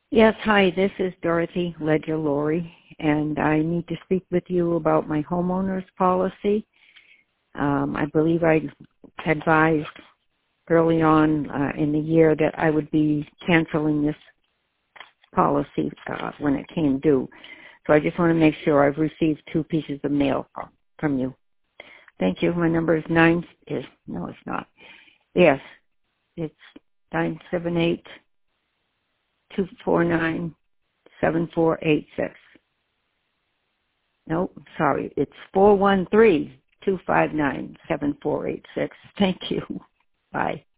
Yes, hi, this is Dorothy Ledger-Laurie, and I need to speak with you about my homeowner's policy. I believe I advised early on in the year that I would be canceling this policy when it came due. So I just want to make sure I've received 2 pieces of mail from you. Thank you. My number is no, it's not. Yes, it's 978-249-7486. Nope, sorry. It's 413-259-7486. Thank you. Bye.